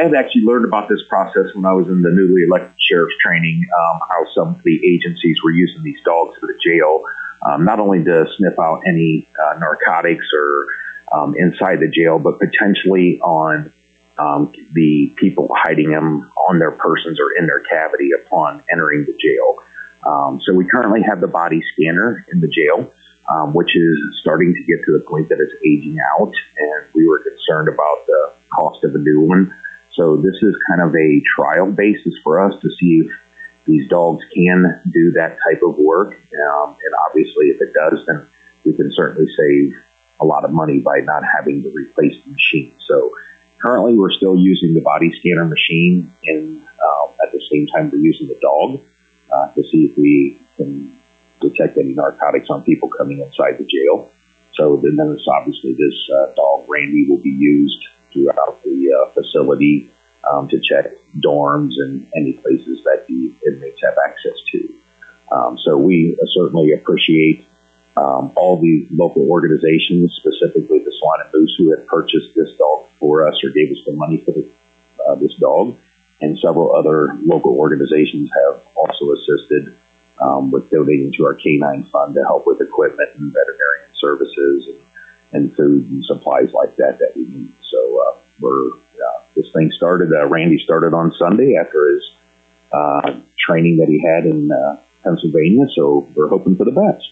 I had actually learned about this process when I was in the newly elected sheriff's training, how some of the agencies were using these dogs for the jail, not only to sniff out any narcotics or inside the jail, but potentially on the people hiding them on their persons or in their cavity upon entering the jail. So we currently have the body scanner in the jail, which is starting to get to the point that it's aging out, and we were concerned about the cost of a new one. So this is kind of a trial basis for us to see if these dogs can do that type of work. And obviously, if it does, then we can certainly save a lot of money by not having to replace the machine. So currently, we're still using the body scanner machine, and at the same time, we're using the dog to see if we can detect any narcotics on people coming inside the jail. So then it's obviously this dog, Randy, will be used throughout the facility to check dorms and any places that the inmates have access to. So we certainly appreciate all the local organizations, specifically the Swan and Moose, who had purchased this dog for us or gave us the money for this dog. And several other local organizations have also assisted with donating to our Canine Fund to help with equipment and veterinarian services and food and supplies like that we need. So this thing started, Randy started on Sunday after his training that he had in Pennsylvania, so we're hoping for the best.